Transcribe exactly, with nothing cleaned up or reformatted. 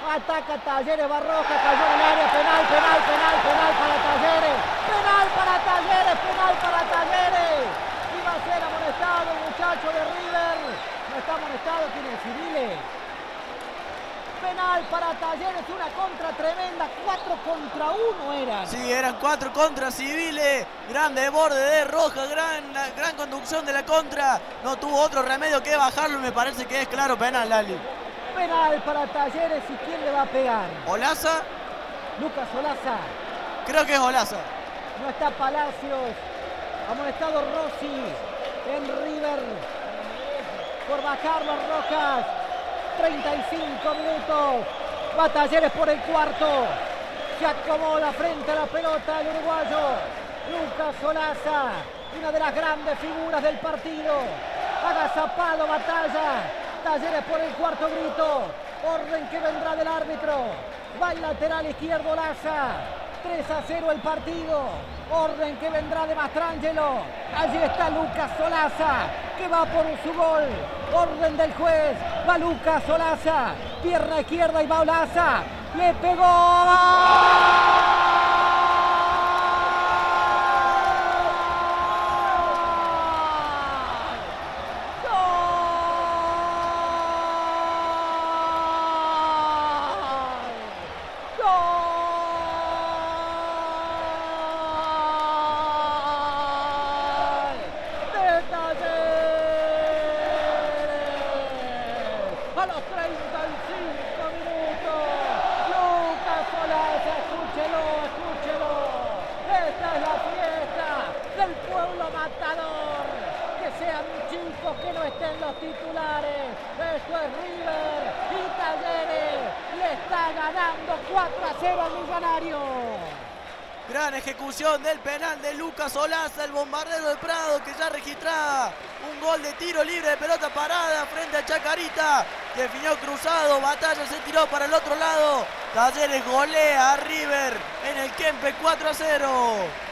ataca Talleres, Barroca, cayó en el área, penal, penal, penal, penal para Talleres, penal para Talleres, penal para Talleres. Iba a ser amonestado el muchacho de River, no está amonestado, tiene el Civiles. Penal para Talleres, una contra tremenda, cuatro contra uno eran. Sí, eran cuatro contra Civiles, gran desborde de Roja, gran, gran conducción de la contra, no tuvo otro remedio que bajarlo y me parece que es claro penal, Lali. Penal para Talleres, ¿y quién le va a pegar? ¿Olaza? Lucas Olaza. Creo que es Olaza. No está Palacios, amonestado Rossi en River por bajarlo a Rojas. treinta y cinco minutos, va Talleres por el cuarto, se acomoda frente a la pelota el uruguayo Lucas Olaza, una de las grandes figuras del partido, agazapado batalla, Talleres por el cuarto grito, orden que vendrá del árbitro, va el lateral izquierdo Olaza, tres a cero el partido, orden que vendrá de Mastrangelo, allí está Lucas Olaza, que va por su gol, orden del juez, va Lucas Olaza, pierna izquierda y va Olaza, le pegó. A los treinta y cinco minutos, Lucas Olaza, escúchelo, escúchelo, esta es la fiesta del pueblo matador, que sean chicos que no estén los titulares, esto es River y Talleres le está ganando cuatro a cero al Millonario. Gran ejecución del penal de Lucas Olaza, el bombardero de Prado que ya registraba un gol de tiro libre de pelota parada frente a Chacarita. Definió cruzado, Batalla se tiró para el otro lado. Talleres golea a River en el Kempe cuatro a cero.